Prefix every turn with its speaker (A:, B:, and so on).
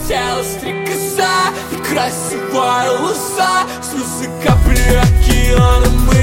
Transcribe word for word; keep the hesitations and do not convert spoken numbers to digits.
A: тело стрекоза и красивая лоза. Слезы капли океана, мы